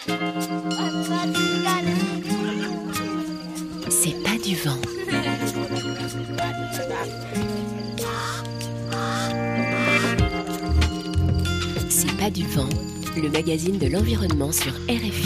C'est pas du vent. C'est pas du vent, le magazine de l'environnement sur RFI.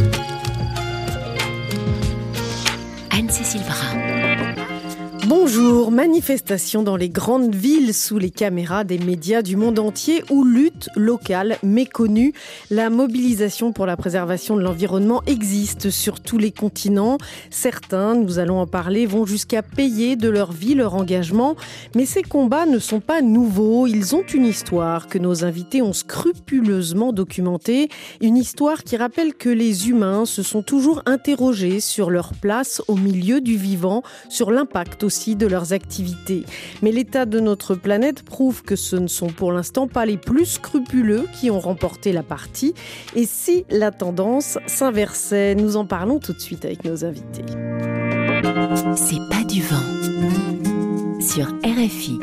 Anne-Cécile Bras. Bonjour, manifestation dans les grandes villes sous les caméras des médias du monde entier ou lutte locale méconnue. La mobilisation pour la préservation de l'environnement existe sur tous les continents. Certains, nous allons en parler, vont jusqu'à payer de leur vie leur engagement. Mais ces combats ne sont pas nouveaux. Ils ont une histoire que nos invités ont scrupuleusement documentée. Une histoire qui rappelle que les humains se sont toujours interrogés sur leur place au milieu du vivant, sur l'impact aussi de leurs activités. Mais l'état de notre planète prouve que ce ne sont pour l'instant pas les plus scrupuleux qui ont remporté la partie. Et si la tendance s'inversait? Nous en parlons tout de suite avec nos invités. C'est pas du vent sur RFI.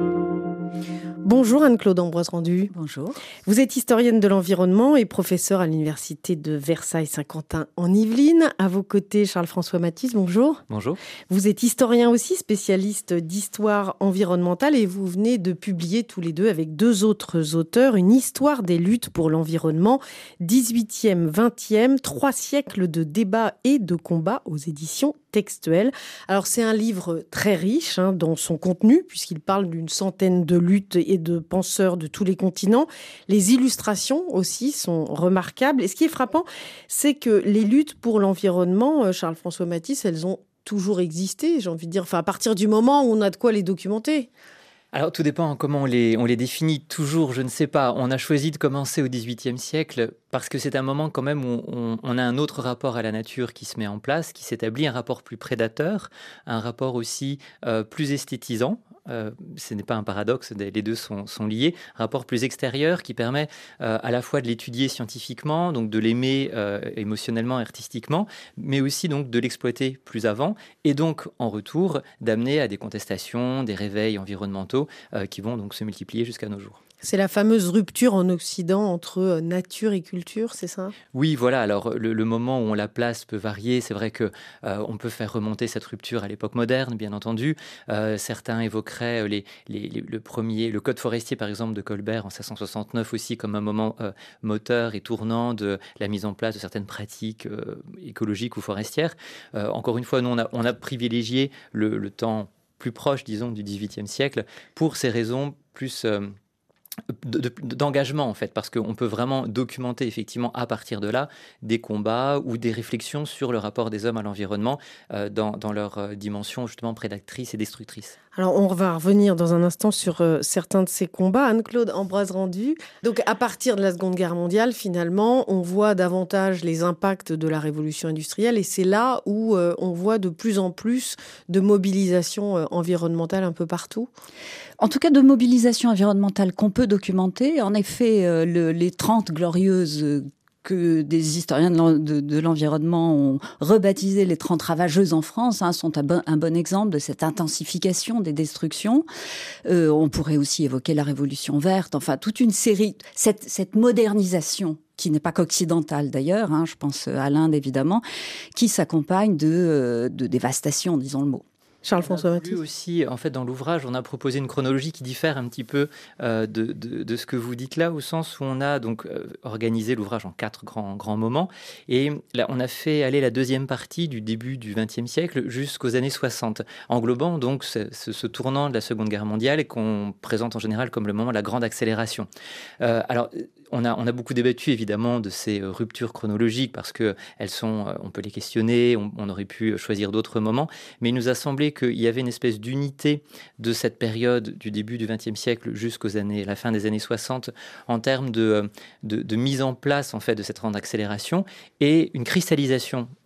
Bonjour Anne-Claude Ambroise-Rendu. Bonjour. Vous êtes historienne de l'environnement et professeure à l'université de Versailles-Saint-Quentin en Yvelines. À vos côtés, Charles-François Mathis, bonjour. Bonjour. Vous êtes historien aussi, spécialiste d'histoire environnementale et vous venez de publier tous les deux avec deux autres auteurs une histoire des luttes pour l'environnement, 18e, 20e, 3 siècles de débats et de combats aux éditions textuelles. Alors c'est un livre très riche dans son contenu puisqu'il parle d'une centaine de luttes et de penseurs de tous les continents. Les illustrations aussi sont remarquables. Et ce qui est frappant, c'est que les luttes pour l'environnement, Charles-François Mathis, elles ont toujours existé, j'ai envie de dire, à partir du moment où on a de quoi les documenter. Alors tout dépend comment on les définit. Toujours, je ne sais pas. On a choisi de commencer au XVIIIe siècle parce que c'est un moment quand même où on a un autre rapport à la nature qui se met en place, qui s'établit, un rapport plus prédateur, un rapport aussi plus esthétisant. Ce n'est pas un paradoxe, les deux sont liés. Un rapport plus extérieur qui permet à la fois de l'étudier scientifiquement, donc de l'aimer émotionnellement, artistiquement, mais aussi donc de l'exploiter plus avant et donc en retour d'amener à des contestations, des réveils environnementaux qui vont donc se multiplier jusqu'à nos jours. C'est la fameuse rupture en Occident entre nature et culture, c'est ça ? Oui, voilà. Alors, le moment où on la place peut varier. C'est vrai que on peut faire remonter cette rupture à l'époque moderne, bien entendu. Certains évoqueraient le Code forestier, par exemple, de Colbert en 1669 aussi comme un moment moteur et tournant de la mise en place de certaines pratiques écologiques ou forestières. Encore une fois, nous, on a privilégié le temps plus proche, disons, du XVIIIe siècle pour ces raisons plus... d'engagement en fait, parce qu'on peut vraiment documenter effectivement à partir de là des combats ou des réflexions sur le rapport des hommes à l'environnement dans leur dimension justement prédatrice et destructrice. Alors on va revenir dans un instant sur certains de ces combats. Anne-Claude Ambroise-Rendu. Donc à partir de la Seconde Guerre mondiale, finalement, on voit davantage les impacts de la révolution industrielle et c'est là où on voit de plus en plus de mobilisation environnementale un peu partout. En tout cas, de mobilisation environnementale qu'on peut documenter. En effet, les 30 glorieuses que des historiens de l'environnement ont rebaptisé les 30 ravageuses en France, sont un bon exemple de cette intensification des destructions. On pourrait aussi évoquer la Révolution verte, enfin toute une série, cette modernisation qui n'est pas qu'occidentale d'ailleurs, je pense à l'Inde évidemment, qui s'accompagne de dévastation, disons le mot. Charles-François Mathis. Aussi, en fait, dans l'ouvrage, on a proposé une chronologie qui diffère un petit peu de ce que vous dites là, au sens où on a donc organisé l'ouvrage en 4 grands moments. Et là, on a fait aller la deuxième partie du début du XXe siècle jusqu'aux années 60, englobant donc ce tournant de la Seconde Guerre mondiale et qu'on présente en général comme le moment de la grande accélération. Alors, on a beaucoup débattu évidemment de ces ruptures chronologiques parce que on peut les questionner, on aurait pu choisir d'autres moments, mais il nous a semblé qu'il y avait une espèce d'unité de cette période du début du XXe siècle la fin des années 60 en termes de mise en place en fait de cette grande accélération et une cristallisation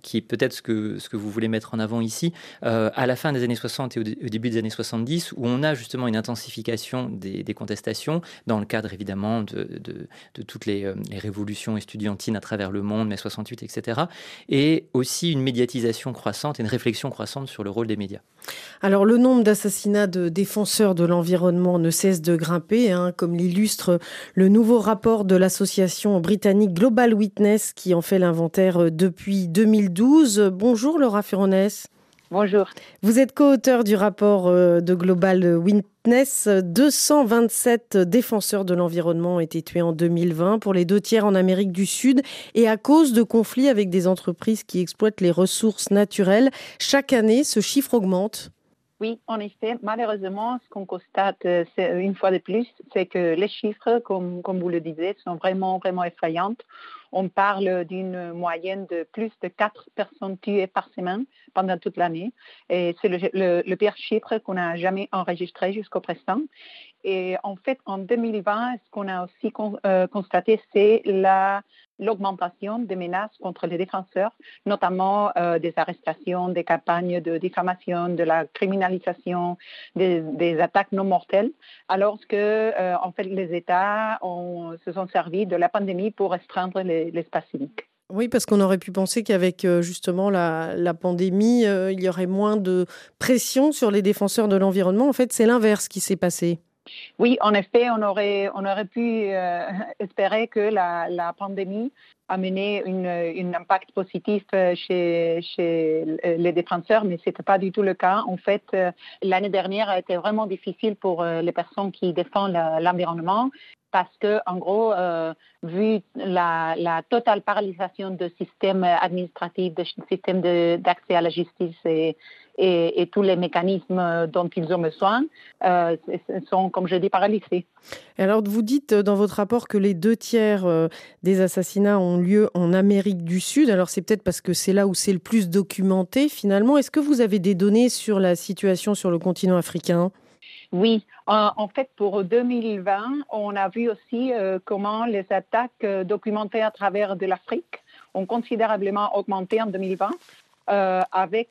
qui est peut-être ce que vous voulez mettre en avant ici, à la fin des années 60 et au début des années 70, où on a justement une intensification des contestations, dans le cadre évidemment de toutes les révolutions estudiantines à travers le monde, mai 68, etc. Et aussi une médiatisation croissante et une réflexion croissante sur le rôle des médias. Alors, le nombre d'assassinats de défenseurs de l'environnement ne cesse de grimper, comme l'illustre le nouveau rapport de l'association britannique Global Witness qui en fait l'inventaire depuis 2012. Bonjour Laura Furonès. Bonjour. Vous êtes co-auteur du rapport de Global Witness. 227 défenseurs de l'environnement ont été tués en 2020, pour les 2 tiers en Amérique du Sud, et à cause de conflits avec des entreprises qui exploitent les ressources naturelles. Chaque année, ce chiffre augmente. Oui, en effet, malheureusement, ce qu'on constate une fois de plus, c'est que les chiffres, comme vous le disiez, sont vraiment, vraiment effrayants. On parle d'une moyenne de plus de 4 personnes tuées par semaine pendant toute l'année. Et c'est le pire chiffre qu'on a jamais enregistré jusqu'au présent. Et en fait, en 2020, ce qu'on a aussi constaté, c'est l'augmentation des menaces contre les défenseurs, notamment des arrestations, des campagnes de diffamation, de la criminalisation, des attaques non mortelles, alors que en fait, les États se sont servis de la pandémie pour restreindre l'espace civique. Oui, parce qu'on aurait pu penser qu'avec justement la pandémie, il y aurait moins de pression sur les défenseurs de l'environnement. En fait, c'est l'inverse qui s'est passé. Oui, en effet, on aurait pu espérer que la pandémie a mené un impact positif chez les défenseurs, mais ce n'était pas du tout le cas. En fait, l'année dernière a été vraiment difficile pour les personnes qui défendent l'environnement, parce que, en gros, vu la totale paralysation du système administratif, du système d'accès à la justice et tous les mécanismes dont ils ont besoin sont, comme je dis, paralysés. Alors, vous dites dans votre rapport que les 2 tiers des assassinats ont lieu en Amérique du Sud. Alors, c'est peut-être parce que c'est là où c'est le plus documenté, finalement. Est-ce que vous avez des données sur la situation sur le continent africain ? Oui, en fait, pour 2020, on a vu aussi comment les attaques documentées à travers de l'Afrique ont considérablement augmenté en 2020, avec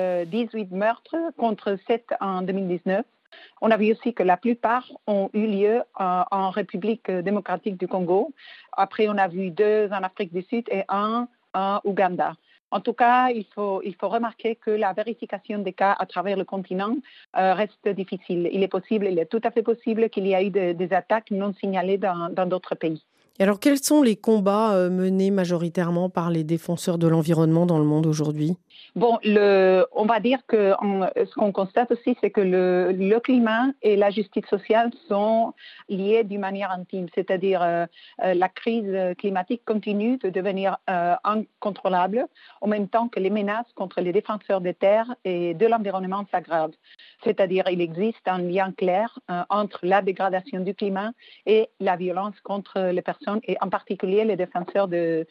18 meurtres contre 7 en 2019. On a vu aussi que la plupart ont eu lieu en République démocratique du Congo. Après, on a vu 2 en Afrique du Sud et 1 en Ouganda. En tout cas, il faut remarquer que la vérification des cas à travers le continent reste difficile. Il est tout à fait possible qu'il y ait eu des attaques non signalées dans d'autres pays. Et alors, quels sont les combats menés majoritairement par les défenseurs de l'environnement dans le monde aujourd'hui ? Bon, on va dire que ce qu'on constate aussi, c'est que le climat et la justice sociale sont liés d'une manière intime. C'est-à-dire la crise climatique continue de devenir incontrôlable, en même temps que les menaces contre les défenseurs des terres et de l'environnement s'aggravent. C'est-à-dire il existe un lien clair entre la dégradation du climat et la violence contre les personnes, et en particulier les défenseurs des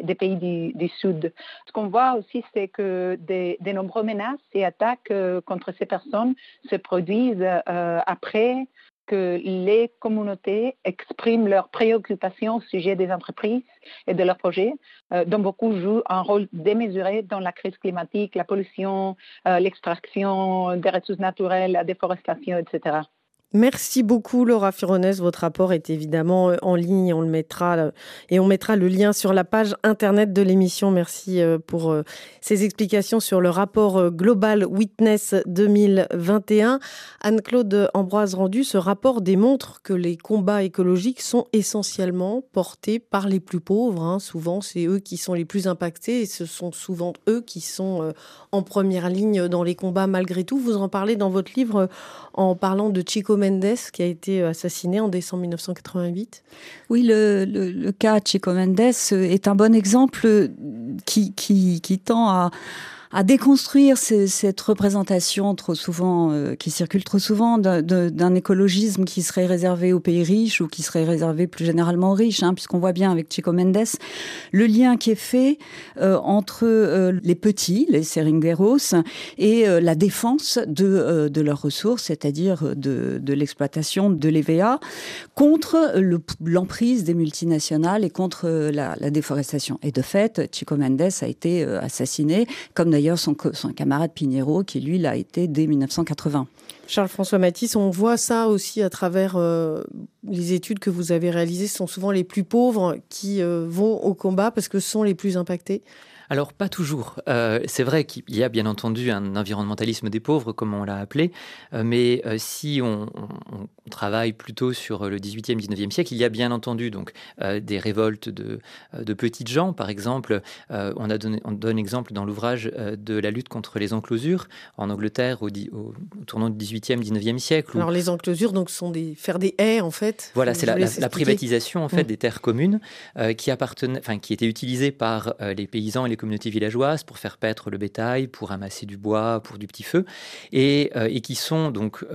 pays du Sud. Ce qu'on voit aussi, c'est que de nombreuses menaces et attaques contre ces personnes se produisent après que les communautés expriment leurs préoccupations au sujet des entreprises et de leurs projets, dont beaucoup jouent un rôle démesuré dans la crise climatique, la pollution, l'extraction des ressources naturelles, la déforestation, etc. Merci beaucoup Laura Furonès. Votre rapport est évidemment en ligne. On mettra le lien sur la page internet de l'émission. Merci pour ces explications sur le rapport Global Witness 2021. Anne-Claude Ambroise-Rendu, ce rapport démontre que les combats écologiques sont essentiellement portés par les plus pauvres. Souvent, c'est eux qui sont les plus impactés et ce sont souvent eux qui sont en première ligne dans les combats malgré tout. Vous en parlez dans votre livre en parlant de Chico Mendes qui a été assassiné en décembre 1988. Oui, le cas Chico Mendes est un bon exemple qui tend à déconstruire cette représentation trop souvent qui circule trop souvent d'un écologisme qui serait réservé aux pays riches ou qui serait réservé plus généralement aux riches, puisqu'on voit bien avec Chico Mendes le lien qui est fait entre les petits, les seringueros, et la défense de leurs ressources, c'est-à-dire de l'exploitation de l'EVA, contre l'emprise des multinationales et contre la déforestation. Et de fait, Chico Mendes a été assassiné, comme d'ailleurs son camarade Pinheiro, qui lui l'a été dès 1980. Charles-François Mathis, on voit ça aussi à travers les études que vous avez réalisées. Ce sont souvent les plus pauvres qui vont au combat parce que ce sont les plus impactés. Alors, pas toujours. C'est vrai qu'il y a bien entendu un environnementalisme des pauvres, comme on l'a appelé, mais si on travaille plutôt sur le 18e, 19e siècle, il y a bien entendu donc, des révoltes de petites gens. Par exemple, on donne exemple dans l'ouvrage de la lutte contre les enclosures en Angleterre au tournant du 18e, 19e siècle. Alors, les enclosures donc, sont faire des haies, en fait. Voilà, c'est la privatisation en fait, des terres communes qui étaient utilisées par les paysans et les communautés villageoises pour faire paître le bétail, pour amasser du bois, pour du petit feu, et qui sont donc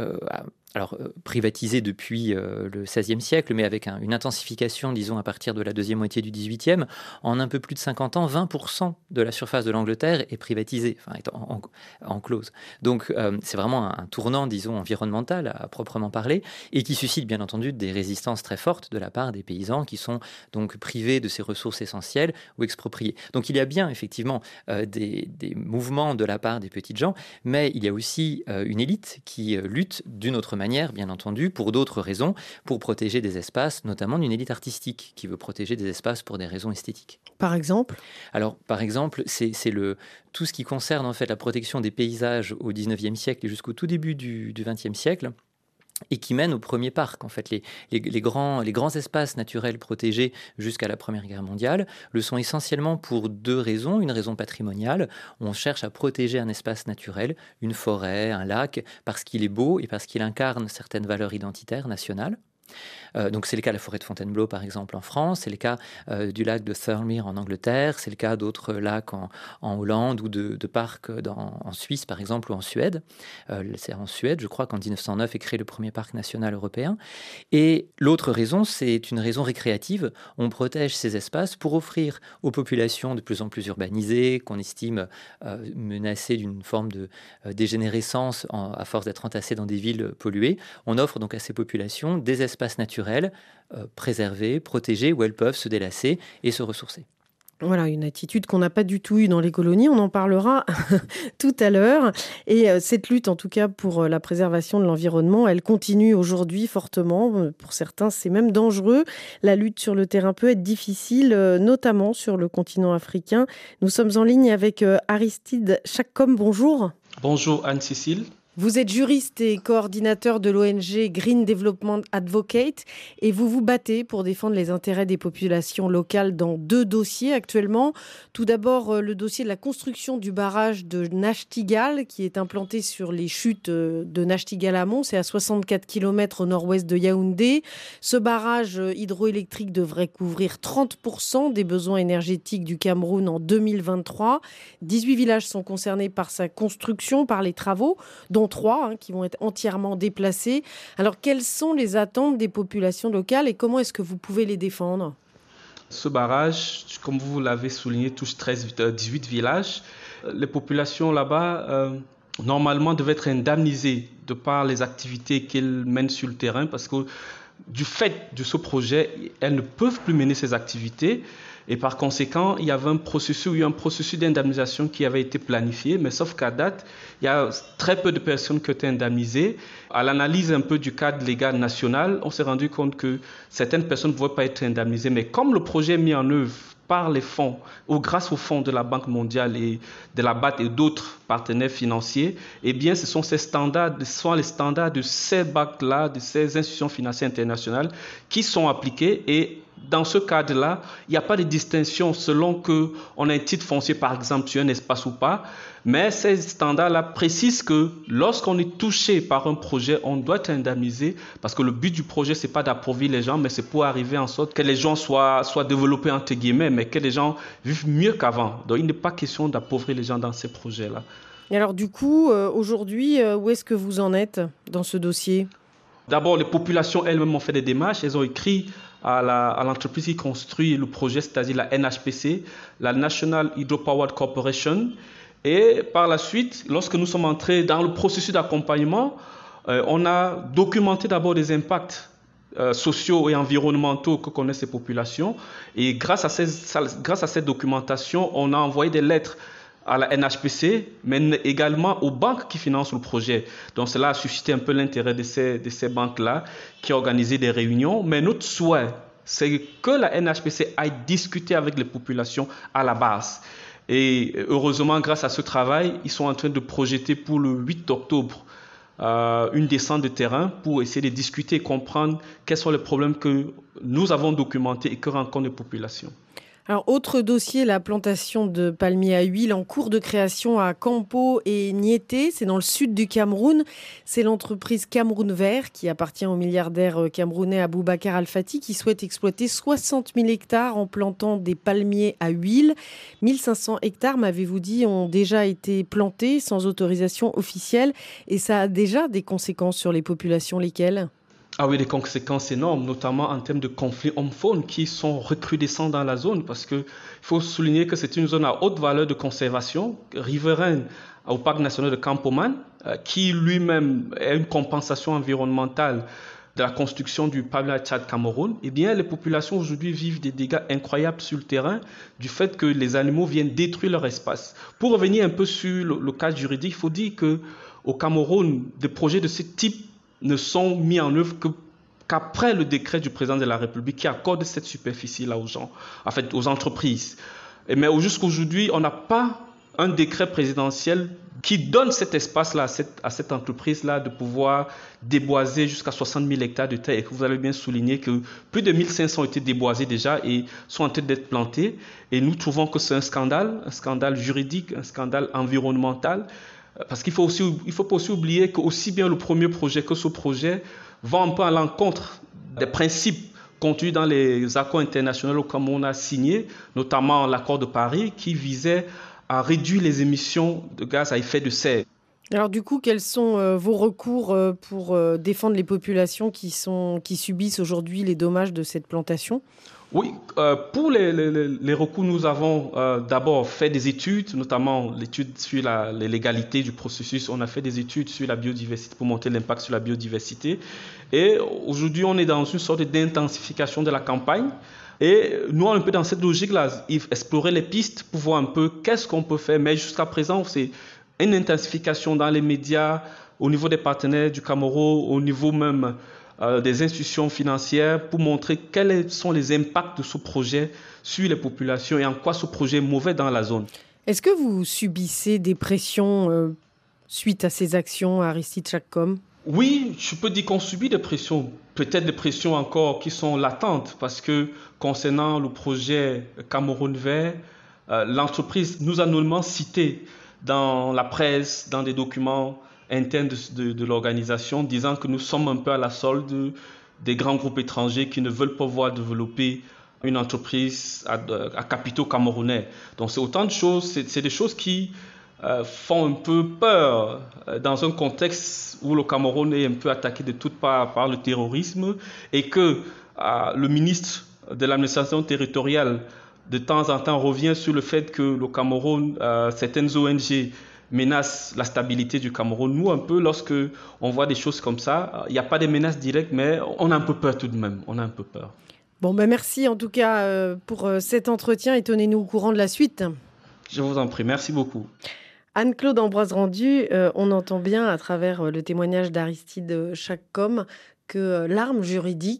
privatisés depuis le XVIe siècle, mais avec une intensification, disons, à partir de la deuxième moitié du XVIIIe. En un peu plus de 50 ans, 20% de la surface de l'Angleterre est privatisée, est en clause. Donc, c'est vraiment un tournant, disons, environnemental à proprement parler, et qui suscite, bien entendu, des résistances très fortes de la part des paysans qui sont donc privés de ces ressources essentielles ou expropriés. Donc, il y a bien, effectivement, des mouvements de la part des petites gens, mais il y a aussi une élite qui lutte d'une autre manière, bien entendu, pour d'autres raisons, pour protéger des espaces, notamment d'une élite artistique qui veut protéger des espaces pour des raisons esthétiques. Par exemple ? Alors, par exemple, c'est tout ce qui concerne en fait la protection des paysages au XIXe siècle et jusqu'au tout début du XXe siècle. Et qui mène au premier parc. En fait, les grands espaces naturels protégés jusqu'à la Première Guerre mondiale le sont essentiellement pour deux raisons. Une raison patrimoniale, on cherche à protéger un espace naturel, une forêt, un lac, parce qu'il est beau et parce qu'il incarne certaines valeurs identitaires nationales. Donc c'est le cas de la forêt de Fontainebleau par exemple en France, c'est le cas du lac de Thirlmere en Angleterre, c'est le cas d'autres lacs en Hollande ou de parcs en Suisse par exemple ou en Suède. C'est en Suède, je crois qu'en 1909 est créé le premier parc national européen. Et l'autre raison, c'est une raison récréative. On protège ces espaces pour offrir aux populations de plus en plus urbanisées, qu'on estime menacées d'une forme de dégénérescence à force d'être entassées dans des villes polluées. On offre donc à ces populations des espaces naturels, préservés, protégés, où elles peuvent se délasser et se ressourcer. Voilà, une attitude qu'on n'a pas du tout eue dans les colonies. On en parlera tout à l'heure. Et cette lutte, en tout cas, pour la préservation de l'environnement, elle continue aujourd'hui fortement. Pour certains, c'est même dangereux. La lutte sur le terrain peut être difficile, notamment sur le continent africain. Nous sommes en ligne avec Aristide Chakkom. Bonjour. Bonjour Anne-Cécile. Vous êtes juriste et coordinateur de l'ONG Green Development Advocate et vous vous battez pour défendre les intérêts des populations locales dans deux dossiers actuellement. Tout d'abord, le dossier de la construction du barrage de Nachtigal qui est implanté sur les chutes de Nachtigal-Amont. C'est à 64 km au nord-ouest de Yaoundé. Ce barrage hydroélectrique devrait couvrir 30% des besoins énergétiques du Cameroun en 2023. 18 villages sont concernés par sa construction, par les travaux, dont 3 qui vont être entièrement déplacés. Alors, quelles sont les attentes des populations locales et comment est-ce que vous pouvez les défendre ? Ce barrage, comme vous l'avez souligné, touche 18 villages. Les populations là-bas, normalement, devaient être indemnisées de par les activités qu'elles mènent sur le terrain parce que du fait de ce projet, elles ne peuvent plus mener ces activités. Et par conséquent, il y avait un processus d'indemnisation qui avait été planifié, mais sauf qu'à date, il y a très peu de personnes qui ont été indemnisées. À l'analyse un peu du cadre légal national, on s'est rendu compte que certaines personnes ne pouvaient pas être indemnisées. Mais comme le projet est mis en œuvre par les fonds, ou grâce aux fonds de la Banque mondiale et de la BAD et d'autres partenaires financiers, eh bien, ce sont les standards de ces banques-là, de ces institutions financières internationales qui sont appliqués et dans ce cadre-là, il n'y a pas de distinction selon qu'on a un titre foncier, par exemple, sur un espace ou pas. Mais ces standards-là précisent que lorsqu'on est touché par un projet, on doit être indemnisé parce que le but du projet, ce n'est pas d'appauvrir les gens, mais c'est pour arriver en sorte que les gens soient développés, entre guillemets, mais que les gens vivent mieux qu'avant. Donc, il n'est pas question d'appauvrir les gens dans ces projets-là. Et alors, du coup, aujourd'hui, où est-ce que vous en êtes dans ce dossier ? D'abord, les populations elles-mêmes ont fait des démarches. Elles ont écrit à l'entreprise qui construit le projet, c'est-à-dire la NHPC, la National Hydropower Corporation. Et par la suite, lorsque nous sommes entrés dans le processus d'accompagnement, on a documenté d'abord les impacts sociaux et environnementaux que connaissent ces populations. Et grâce à cette documentation, on a envoyé des lettres à la NHPC, mais également aux banques qui financent le projet. Donc cela a suscité un peu l'intérêt de ces banques-là qui ont organisé des réunions. Mais notre souhait, c'est que la NHPC aille discuter avec les populations à la base. Et heureusement, grâce à ce travail, ils sont en train de projeter pour le 8 octobre une descente de terrain pour essayer de discuter et comprendre quels sont les problèmes que nous avons documentés et que rencontrent les populations. Alors, autre dossier, la plantation de palmiers à huile en cours de création à Campo et Niété, c'est dans le sud du Cameroun. C'est l'entreprise Cameroun Vert qui appartient au milliardaire camerounais Aboubacar Al-Fati qui souhaite exploiter 60 000 hectares en plantant des palmiers à huile. 1500 hectares, m'avez-vous dit, ont déjà été plantés sans autorisation officielle et ça a déjà des conséquences sur les populations, lesquelles ? Ah oui, des conséquences énormes, notamment en termes de conflits homme-faune qui sont recrudescents dans la zone parce qu'il faut souligner que c'est une zone à haute valeur de conservation, riveraine au parc national de Campoman, qui lui-même est une compensation environnementale de la construction du palmier Tchad Cameroun. Eh bien, les populations aujourd'hui vivent des dégâts incroyables sur le terrain du fait que les animaux viennent détruire leur espace. Pour revenir un peu sur le cadre juridique, il faut dire qu'au Cameroun, des projets de ce type ne sont mis en œuvre qu'après le décret du président de la République qui accorde cette superficie-là aux gens, en fait aux entreprises. Mais jusqu'aujourd'hui, on n'a pas un décret présidentiel qui donne cet espace-là à cette entreprise-là de pouvoir déboiser jusqu'à 60 000 hectares de terre. Et que vous allez bien souligner que plus de 1500 ont été déboisés déjà et sont en train d'être plantés. Et nous trouvons que c'est un scandale juridique, un scandale environnemental. Parce qu'il faut pas aussi oublier que aussi bien le premier projet que ce projet va un peu à l'encontre des principes contenus dans les accords internationaux comme on a signé, notamment l'accord de Paris qui visait à réduire les émissions de gaz à effet de serre. Alors du coup, quels sont vos recours pour défendre les populations qui subissent aujourd'hui les dommages de cette plantation ? Oui, pour les recours, nous avons d'abord fait des études, notamment l'étude sur la légalité du processus. On a fait des études sur la biodiversité pour montrer l'impact sur la biodiversité. Et aujourd'hui, on est dans une sorte d'intensification de la campagne. Et nous, on est un peu dans cette logique-là, explorer les pistes pour voir un peu qu'est-ce qu'on peut faire. Mais jusqu'à présent, c'est une intensification dans les médias, au niveau des partenaires du Cameroun, au niveau même des institutions financières pour montrer quels sont les impacts de ce projet sur les populations et en quoi ce projet est mauvais dans la zone. Est-ce que vous subissez des pressions suite à ces actions à Aristide Chakcom ? Oui, je peux dire qu'on subit des pressions, peut-être des pressions encore qui sont latentes parce que concernant le projet Cameroun Vert, l'entreprise nous a nullement cité dans la presse, dans des documents interne de l'organisation, disant que nous sommes un peu à la solde des grands groupes étrangers qui ne veulent pas voir développer une entreprise à capitaux camerounais. Donc c'est autant de choses, c'est des choses qui font un peu peur dans un contexte où le Cameroun est un peu attaqué de toutes parts par le terrorisme et que le ministre de l'administration territoriale de temps en temps revient sur le fait que le Cameroun, certaines ONG menace la stabilité du Cameroun. Nous, un peu, lorsque on voit des choses comme ça, il n'y a pas de menaces directes, mais on a un peu peur tout de même. On a un peu peur. Bon, merci en tout cas pour cet entretien et tenez-nous au courant de la suite. Je vous en prie. Merci beaucoup. Anne-Claude Ambroise-Rendu, on entend bien à travers le témoignage d'Aristide Chakcom que l'arme juridique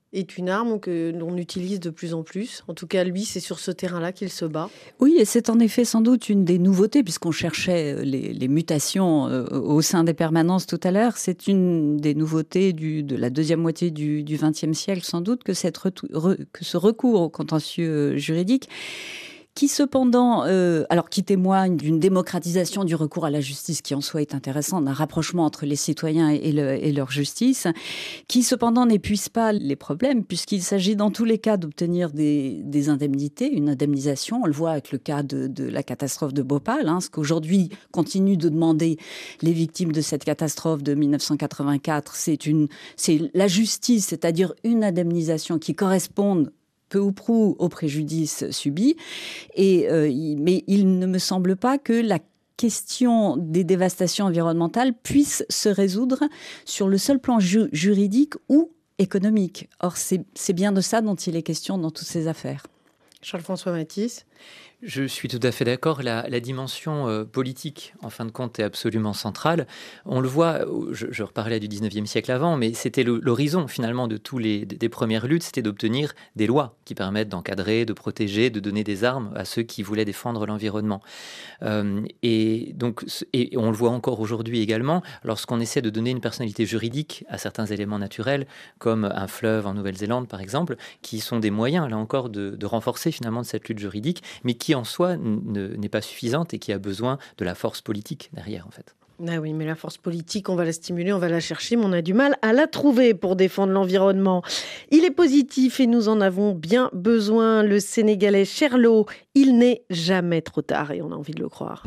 est une arme que l'on utilise de plus en plus. En tout cas, lui, c'est sur ce terrain-là qu'il se bat. Oui, et c'est en effet sans doute une des nouveautés, puisqu'on cherchait les mutations au sein des permanences tout à l'heure. C'est une des nouveautés de la deuxième moitié du XXe siècle, sans doute, que ce recours au contentieux juridique, qui cependant, qui témoigne d'une démocratisation du recours à la justice qui en soi est intéressant, d'un rapprochement entre les citoyens et leur justice, qui cependant n'épuise pas les problèmes, puisqu'il s'agit dans tous les cas d'obtenir des indemnités, une indemnisation. On le voit avec le cas de la catastrophe de Bhopal, ce qu'aujourd'hui continuent de demander les victimes de cette catastrophe de 1984. C'est la justice, c'est-à-dire une indemnisation qui corresponde peu ou prou au préjudice subi. Mais il ne me semble pas que la question des dévastations environnementales puisse se résoudre sur le seul plan juridique ou économique. Or, c'est bien de ça dont il est question dans toutes ces affaires. Charles-François Mathis. Je suis tout à fait d'accord. La dimension politique, en fin de compte, est absolument centrale. On le voit, je reparlais du 19e siècle avant, mais c'était l'horizon, finalement, de des premières luttes, c'était d'obtenir des lois qui permettent d'encadrer, de protéger, de donner des armes à ceux qui voulaient défendre l'environnement. Et on le voit encore aujourd'hui également, lorsqu'on essaie de donner une personnalité juridique à certains éléments naturels, comme un fleuve en Nouvelle-Zélande, par exemple, qui sont des moyens, là encore, de renforcer, finalement, de cette lutte juridique, mais qui en soi n'est pas suffisante et qui a besoin de la force politique derrière, en fait. Ah oui, mais la force politique, on va la stimuler, on va la chercher, mais on a du mal à la trouver pour défendre l'environnement. Il est positif et nous en avons bien besoin. Le Sénégalais Cherlo, il n'est jamais trop tard et on a envie de le croire.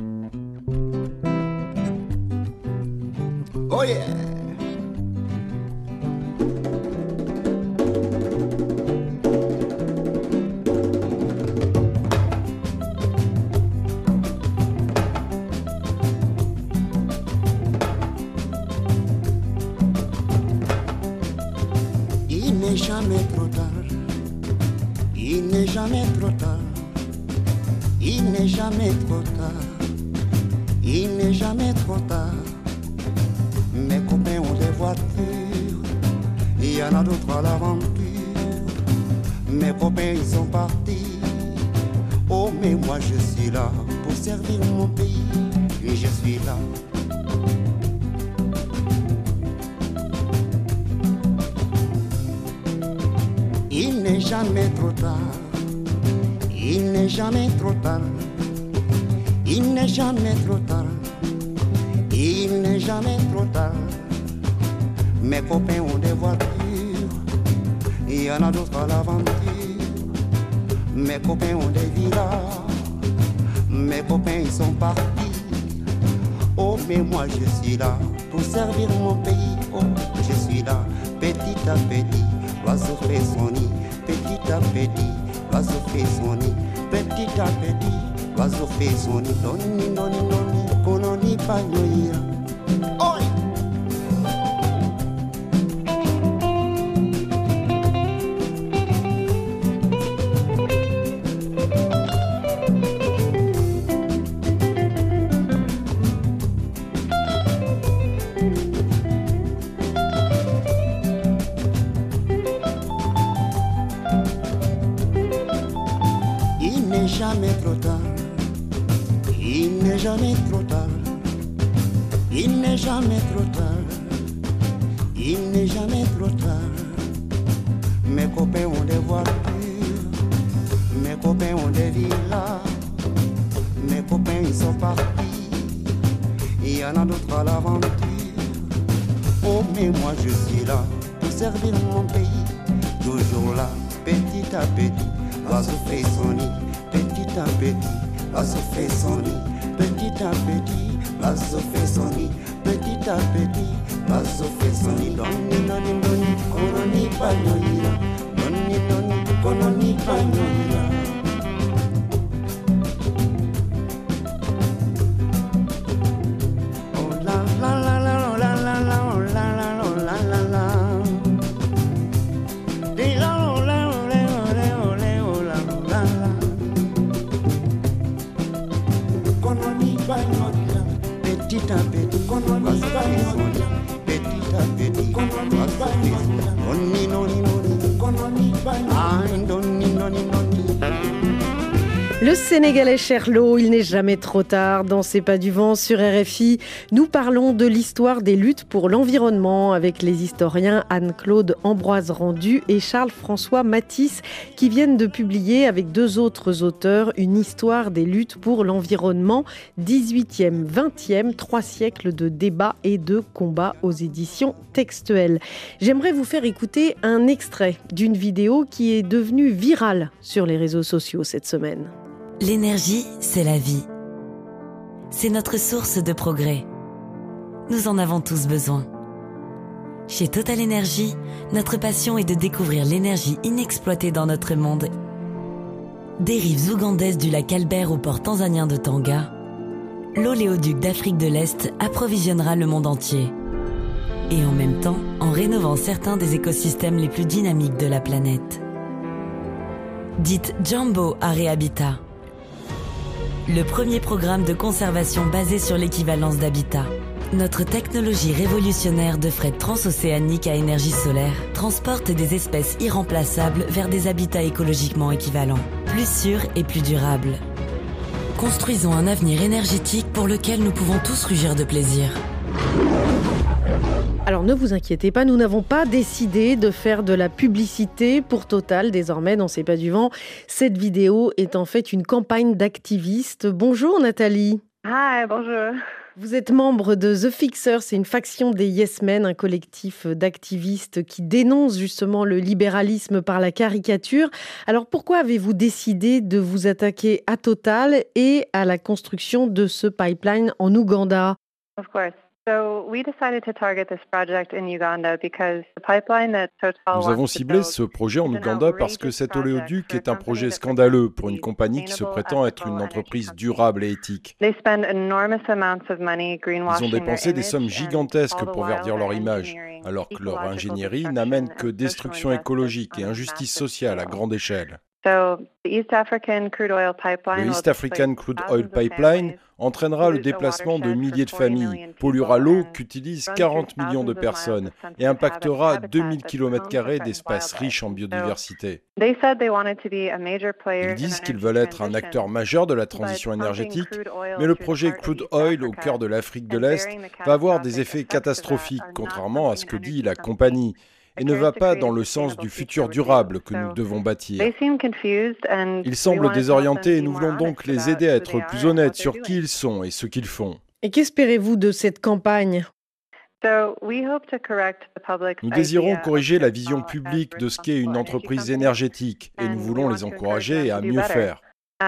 Oh yeah! Il n'est jamais trop tard, il n'est jamais trop tard, il n'est jamais trop tard, il n'est jamais trop tard. Mes copains ont des voitures, il y en a d'autres à l'aventure. Mes copains ils sont partis, oh mais moi je suis là pour servir mon pays, et je suis là. Il n'est jamais trop tard, il n'est jamais trop tard, il n'est jamais trop tard, il n'est jamais trop tard. Mes copains ont des voitures, il y en a d'autres à l'aventure. Mes copains ont des villas, mes copains ils sont partis. Oh mais moi je suis là pour servir mon pays, oh je suis là petit à petit. L'oiseau fait son nid, petit à petit, l'oiseau fait son nid, petit à petit, l'oiseau fait son nid. Doni, doni, doni, koloni panyoya. Oh! Jamais trop tard, il n'est jamais trop tard, il n'est jamais trop tard, il n'est jamais trop tard. Mes copains ont des voitures, mes copains ont des villas, mes copains ils sont partis, il y en a d'autres à l'aventure. Oh mais moi je suis là pour servir mon pays, toujours là, petit à petit, l'oiseau fait son nid. Petit à petit, l'oiseau fait son nid. Petit à petit, l'oiseau fait son nid. Petit à petit, l'oiseau fait son nid. Doni, doni, doni, koloni panyoya. Doni, doni, koloni panyoya. Oh la la la la, oh la la la, oh la la la, oh la la la. Di la, oh la, oh la, oh la, oh la, oh la, oh la la. Petit à petit, petit à petit, noni noni noni, Le Sénégalais Cherlo, il n'est jamais trop tard. Dans C'est pas du vent sur RFI, nous parlons de l'histoire des luttes pour l'environnement avec les historiens Anne-Claude Ambroise Rendu et Charles-François Mathis qui viennent de publier avec 2 autres auteurs une histoire des luttes pour l'environnement 18e, 20e, 3 siècles de débats et de combats aux éditions textuelles. J'aimerais vous faire écouter un extrait d'une vidéo qui est devenue virale sur les réseaux sociaux cette semaine. L'énergie, c'est la vie. C'est notre source de progrès. Nous en avons tous besoin. Chez Total Energy, notre passion est de découvrir l'énergie inexploitée dans notre monde. Des rives ougandaises du lac Albert au port tanzanien de Tanga, l'oléoduc d'Afrique de l'Est approvisionnera le monde entier. Et en même temps, en rénovant certains des écosystèmes les plus dynamiques de la planète. Dites Jambo à Réhabitat. Le premier programme de conservation basé sur l'équivalence d'habitat. Notre technologie révolutionnaire de fret transocéanique à énergie solaire transporte des espèces irremplaçables vers des habitats écologiquement équivalents, plus sûrs et plus durables. Construisons un avenir énergétique pour lequel nous pouvons tous rugir de plaisir. Alors ne vous inquiétez pas, nous n'avons pas décidé de faire de la publicité pour Total désormais dans C'est pas du vent. Cette vidéo est en fait une campagne d'activistes. Bonjour Nathalie. Hi, bonjour. Vous êtes membre de The Fixers, c'est une faction des Yes Men, un collectif d'activistes qui dénonce justement le libéralisme par la caricature. Alors pourquoi avez-vous décidé de vous attaquer à Total et à la construction de ce pipeline en Ouganda ? Of course. So we decided to target this project in Uganda because the pipeline that Total Nous avons ciblé ce projet en Ouganda parce que cet oléoduc est un projet scandaleux pour une compagnie qui se prétend être une entreprise durable et éthique. Ils ont dépensé des sommes gigantesques pour verdir leur image, alors que leur ingénierie n'amène que destruction écologique et injustice sociale à grande échelle. Le East African Crude Oil Pipeline entraînera le déplacement de milliers de familles, polluera l'eau qu'utilisent 40 millions de personnes et impactera 2000 km² d'espaces riches en biodiversité. Ils disent qu'ils veulent être un acteur majeur de la transition énergétique, mais le projet Crude Oil au cœur de l'Afrique de l'Est va avoir des effets catastrophiques, contrairement à ce que dit la compagnie, et ne va pas dans le sens du futur durable que nous devons bâtir. Ils semblent désorientés et nous voulons donc les aider à être plus honnêtes sur qui ils sont et ce qu'ils font. Et qu'espérez-vous de cette campagne ? Nous désirons corriger la vision publique de ce qu'est une entreprise énergétique et nous voulons les encourager à mieux faire.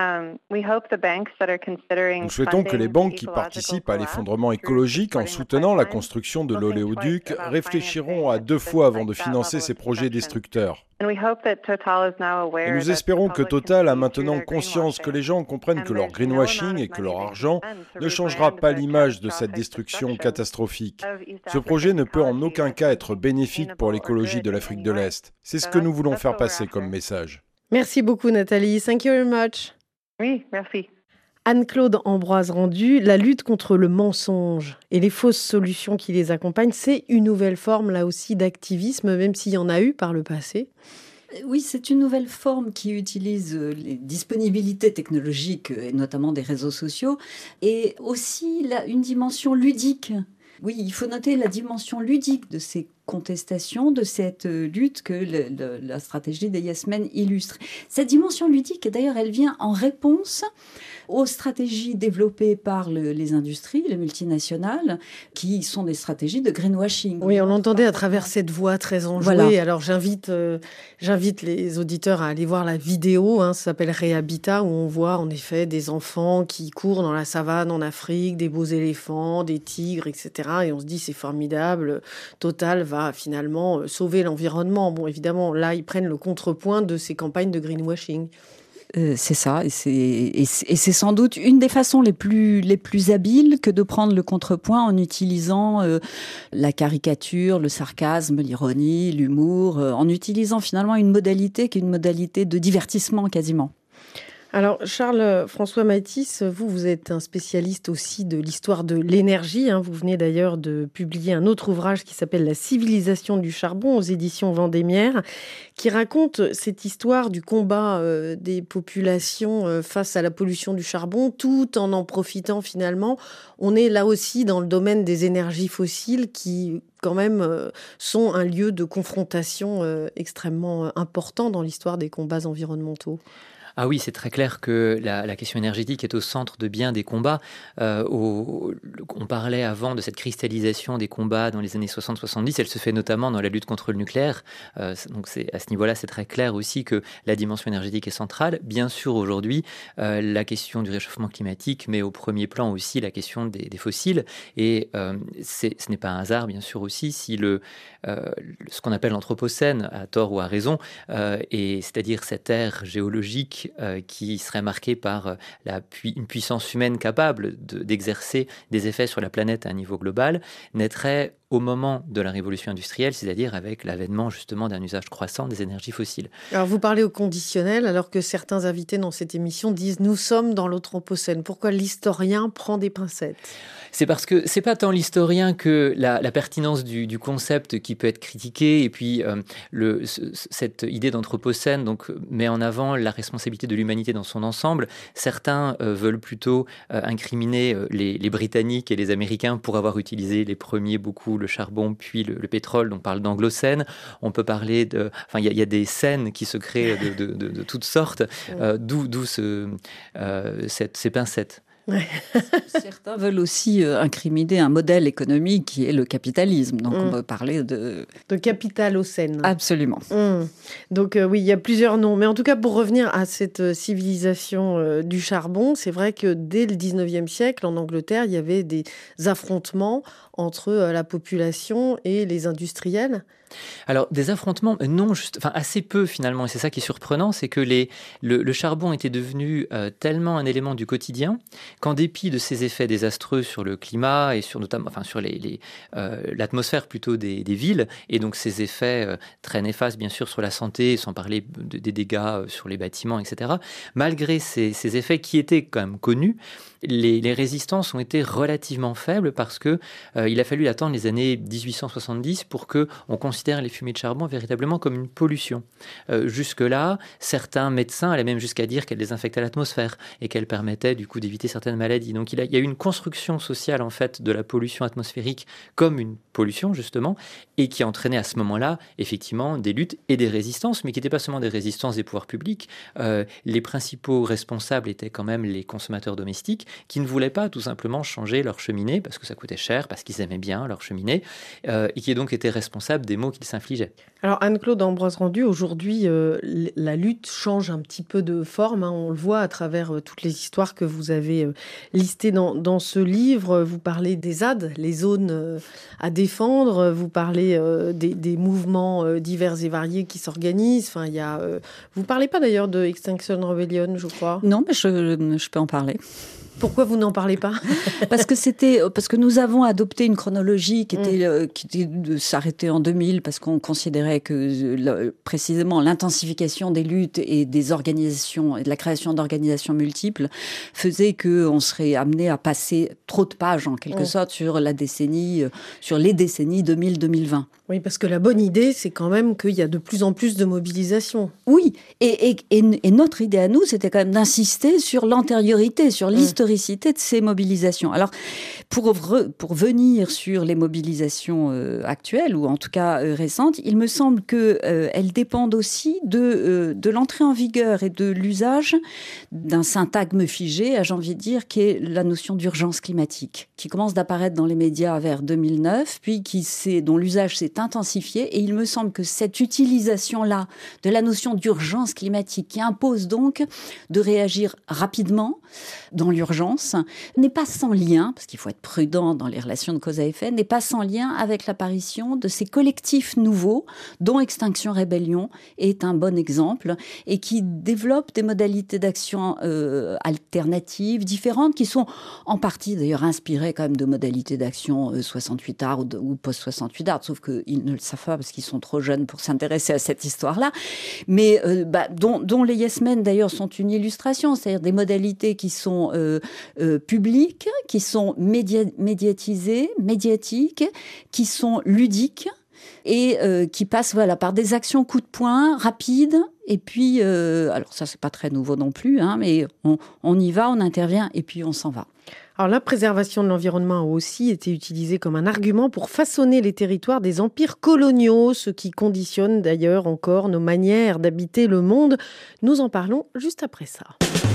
Nous souhaitons que les banques qui participent à l'effondrement écologique en soutenant la construction de l'oléoduc réfléchiront à 2 fois avant de financer ces projets destructeurs. Et nous espérons que Total a maintenant conscience que les gens comprennent que leur greenwashing et que leur argent ne changera pas l'image de cette destruction catastrophique. Ce projet ne peut en aucun cas être bénéfique pour l'écologie de l'Afrique de l'Est. C'est ce que nous voulons faire passer comme message. Merci beaucoup Nathalie. Thank you very much. Oui, merci. Anne-Claude Ambroise Rendu, la lutte contre le mensonge et les fausses solutions qui les accompagnent, c'est une nouvelle forme là aussi d'activisme, même s'il y en a eu par le passé. Oui, c'est une nouvelle forme qui utilise les disponibilités technologiques, et notamment des réseaux sociaux, et aussi une dimension ludique. Oui, il faut noter la dimension ludique de ces contestations, de cette lutte que la stratégie des Yes Men illustre. Cette dimension ludique, d'ailleurs, elle vient en réponse aux stratégies développées par les industries, les multinationales, qui sont des stratégies de greenwashing. Oui, on l'entendait à travers cette voix très enjouée. Voilà. Alors j'invite les auditeurs à aller voir la vidéo, ça s'appelle Réhabitat, où on voit en effet des enfants qui courent dans la savane en Afrique, des beaux éléphants, des tigres, etc. Et on se dit c'est formidable, Total va finalement sauver l'environnement. Bon, évidemment, là, ils prennent le contrepoint de ces campagnes de greenwashing. C'est ça, et c'est sans doute une des façons les plus habiles que de prendre le contrepoint en utilisant la caricature, le sarcasme, l'ironie, l'humour, en utilisant finalement une modalité qui est une modalité de divertissement quasiment. Alors, Charles-François Matisse, vous êtes un spécialiste aussi de l'histoire de l'énergie. Vous venez d'ailleurs de publier un autre ouvrage qui s'appelle « La civilisation du charbon » aux éditions Vendémiaire, qui raconte cette histoire du combat des populations face à la pollution du charbon, tout en profitant finalement. On est là aussi dans le domaine des énergies fossiles qui, quand même, sont un lieu de confrontation extrêmement important dans l'histoire des combats environnementaux. Ah oui, c'est très clair que la question énergétique est au centre de bien des combats. On parlait avant de cette cristallisation des combats dans les années 60-70. Elle se fait notamment dans la lutte contre le nucléaire. Donc à ce niveau-là, c'est très clair aussi que la dimension énergétique est centrale. Bien sûr, aujourd'hui, la question du réchauffement climatique met au premier plan aussi la question des fossiles. Et ce n'est pas un hasard, bien sûr, aussi, si ce qu'on appelle l'anthropocène, à tort ou à raison, et c'est-à-dire cette ère géologique qui serait marquée par une puissance humaine capable d'exercer des effets sur la planète à un niveau global, naîtrait au moment de la révolution industrielle, c'est-à-dire avec l'avènement justement d'un usage croissant des énergies fossiles. Alors vous parlez au conditionnel, alors que certains invités dans cette émission disent « nous sommes dans l'anthropocène ». Pourquoi l'historien prend des pincettes ? C'est parce que c'est pas tant l'historien que la pertinence du concept qui peut être critiqué, et puis cette idée d'anthropocène donc met en avant la responsabilité de l'humanité dans son ensemble. Certains veulent plutôt incriminer les Britanniques et les Américains pour avoir utilisé les premiers beaucoup le charbon, puis le pétrole. Donc on parle d'anglocène. On peut parler il y a des scènes qui se créent de toutes sortes, d'où ces pincettes. Ouais. Certains veulent aussi incriminer un modèle économique qui est le capitalisme. Donc on peut parler de capitalocène. Absolument. Donc oui, il y a plusieurs noms. Mais en tout cas, pour revenir à cette civilisation du charbon, c'est vrai que dès le 19e siècle, en Angleterre, il y avait des affrontements entre la population et les industriels. Alors, des affrontements, non, assez peu finalement, et c'est ça qui est surprenant, c'est que le charbon était devenu tellement un élément du quotidien qu'en dépit de ses effets désastreux sur le climat et sur l'atmosphère plutôt des villes, et donc ses effets très néfastes bien sûr sur la santé, sans parler des dégâts sur les bâtiments, etc., malgré ces effets qui étaient quand même connus, les résistances ont été relativement faibles parce que il a fallu attendre les années 1870 pour qu'on considère les fumées de charbon véritablement comme une pollution. Jusque-là, certains médecins allaient même jusqu'à dire qu'elles désinfectaient l'atmosphère et qu'elles permettaient du coup d'éviter certaines maladies. Donc il y a eu une construction sociale en fait de la pollution atmosphérique comme une pollution justement, et qui entraînait à ce moment-là effectivement des luttes et des résistances, mais qui n'étaient pas seulement des résistances des pouvoirs publics. Les principaux responsables étaient quand même les consommateurs domestiques qui ne voulaient pas tout simplement changer leur cheminée parce que ça coûtait cher, parce qu'ils aimaient bien leur cheminée, et qui donc étaient responsables des maux qu'ils s'infligeaient. Alors Anne-Claude Ambroise-Rendu, aujourd'hui, la lutte change un petit peu de forme. On le voit à travers toutes les histoires que vous avez listées dans ce livre. Vous parlez des ZAD, les zones à défendre. Vous parlez des mouvements divers et variés qui s'organisent. Enfin, vous ne parlez pas d'ailleurs de Extinction Rebellion, je crois. Non, mais je peux en parler. Pourquoi vous n'en parlez pas ? Parce que nous avons adopté une chronologie qui était de s'arrêter en 2000 parce qu'on considérait que précisément l'intensification des luttes et des organisations et de la création d'organisations multiples faisait que on serait amené à passer trop de pages en quelque sorte sur les décennies 2000-2020. Oui, parce que la bonne idée, c'est quand même qu'il y a de plus en plus de mobilisation. Oui, et notre idée à nous, c'était quand même d'insister sur l'antériorité, sur l'historicité de ces mobilisations. Alors, pour venir sur les mobilisations actuelles, ou en tout cas récentes, il me semble qu'elles dépendent aussi de l'entrée en vigueur et de l'usage d'un syntagme figé, j'ai envie de dire, qui est la notion d'urgence climatique, qui commence d'apparaître dans les médias vers 2009, puis dont l'usage s'est intensifié, et il me semble que cette utilisation-là de la notion d'urgence climatique, qui impose donc de réagir rapidement dans l'urgence, n'est pas sans lien, parce qu'il faut être prudent dans les relations de cause à effet, n'est pas sans lien avec l'apparition de ces collectifs nouveaux, dont Extinction Rebellion est un bon exemple, et qui développent des modalités d'action alternatives, différentes, qui sont en partie d'ailleurs inspirées quand même de modalités d'action 68 art ou post-68 art, sauf que ils ne le savent pas parce qu'ils sont trop jeunes pour s'intéresser à cette histoire-là, mais dont les Yes Men d'ailleurs sont une illustration, c'est-à-dire des modalités qui sont publiques, qui sont médiatisées, médiatiques, qui sont ludiques et qui passent par des actions coup de poing rapides. Et puis, alors ça c'est pas très nouveau non plus, mais on y va, on intervient et puis on s'en va. Alors la préservation de l'environnement a aussi été utilisée comme un argument pour façonner les territoires des empires coloniaux, ce qui conditionne d'ailleurs encore nos manières d'habiter le monde. Nous en parlons juste après ça.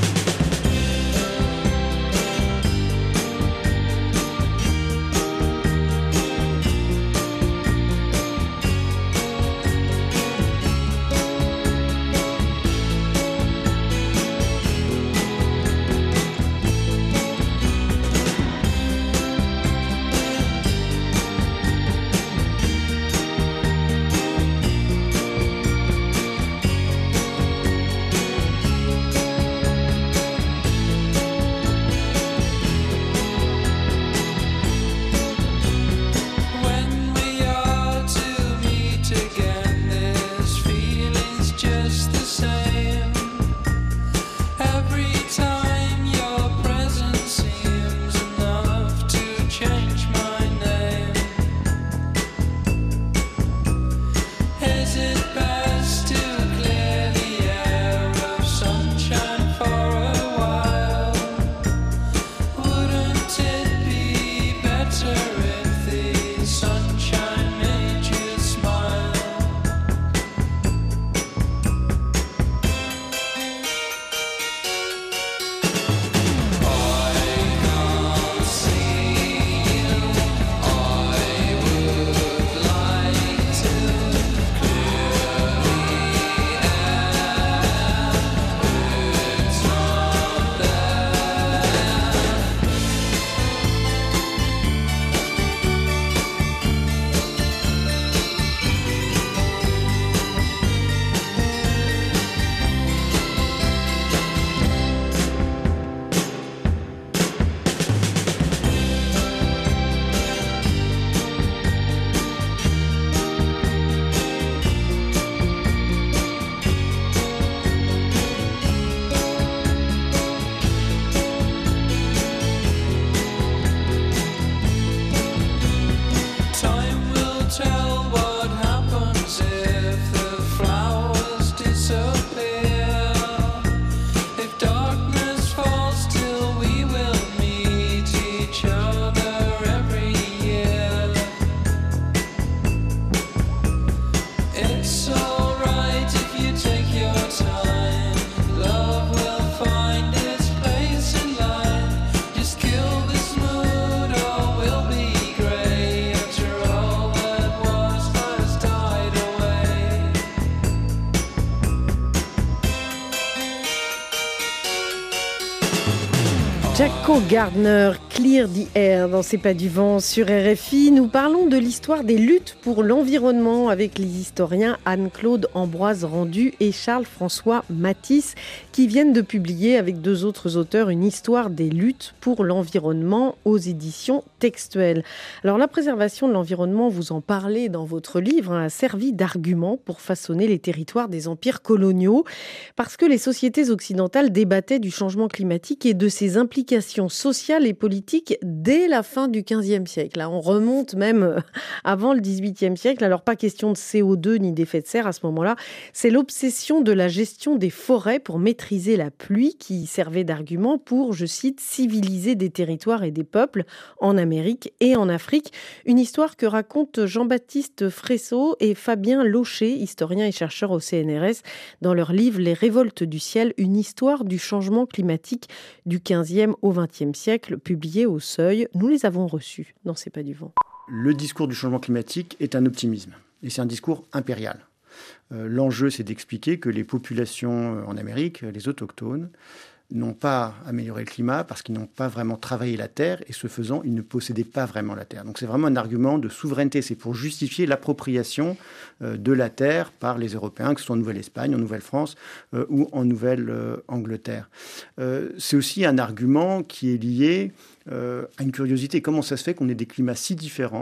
Jaco Gardner, Clear the Air dans C'est pas du vent sur RFI. Nous parlons de l'histoire des luttes pour l'environnement avec les historiens Anne-Claude Ambroise Rendu et Charles-François Mathis qui viennent de publier avec deux autres auteurs une histoire des luttes pour l'environnement aux éditions textuelles. Alors la préservation de l'environnement, vous en parlez dans votre livre, a servi d'argument pour façonner les territoires des empires coloniaux parce que les sociétés occidentales débattaient du changement climatique et de ses implications sociales et politiques dès la fin du XVe siècle. Là, on remonte même avant le XVIIIe siècle. Alors, pas question de CO2 ni d'effet de serre à ce moment-là. C'est l'obsession de la gestion des forêts pour maîtriser la pluie qui servait d'argument pour, je cite, civiliser des territoires et des peuples en Amérique et en Afrique. Une histoire que racontent Jean-Baptiste Fresso et Fabien Locher, historiens et chercheurs au CNRS, dans leur livre « Les révoltes du ciel, une histoire du changement climatique du XVe au XXe siècle », publié au Seuil. Nous les avons reçus dans C'est pas du vent. Le discours du changement climatique est un optimisme et c'est un discours impérial. L'enjeu, c'est d'expliquer que les populations en Amérique, les autochtones, n'ont pas amélioré le climat parce qu'ils n'ont pas vraiment travaillé la terre et ce faisant, ils ne possédaient pas vraiment la terre. Donc c'est vraiment un argument de souveraineté. C'est pour justifier l'appropriation de la terre par les Européens, que ce soit en Nouvelle-Espagne, en Nouvelle-France ou en Nouvelle-Angleterre. C'est aussi un argument qui est lié à une curiosité. Comment ça se fait qu'on ait des climats si différents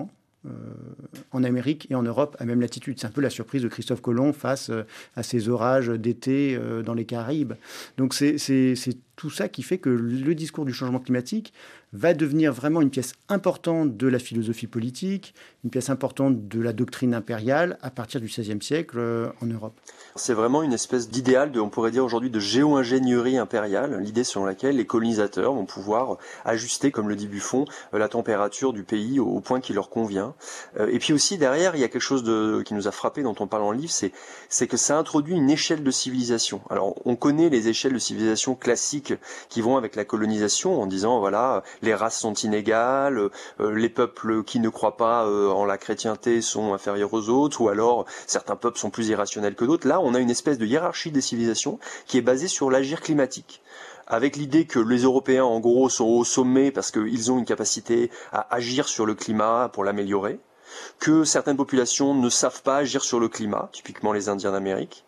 en Amérique et en Europe à même latitude. C'est un peu la surprise de Christophe Colomb face à ces orages d'été dans les Caraïbes. Donc c'est tout ça qui fait que le discours du changement climatique va devenir vraiment une pièce importante de la philosophie politique, une pièce importante de la doctrine impériale à partir du XVIe siècle en Europe. C'est vraiment une espèce d'idéal, on pourrait dire aujourd'hui, de géo-ingénierie impériale, l'idée selon laquelle les colonisateurs vont pouvoir ajuster, comme le dit Buffon, la température du pays au point qui leur convient. Et puis aussi, derrière, il y a quelque chose qui nous a frappé, dont on parle dans le livre, c'est que ça introduit une échelle de civilisation. Alors, on connaît les échelles de civilisation classiques qui vont avec la colonisation, en disant, voilà, les races sont inégales, les peuples qui ne croient pas en la chrétienté sont inférieurs aux autres, ou alors certains peuples sont plus irrationnels que d'autres. Là, on a une espèce de hiérarchie des civilisations qui est basée sur l'agir climatique, avec l'idée que les Européens, en gros, sont au sommet parce qu'ils ont une capacité à agir sur le climat pour l'améliorer, que certaines populations ne savent pas agir sur le climat, typiquement les Indiens d'Amérique.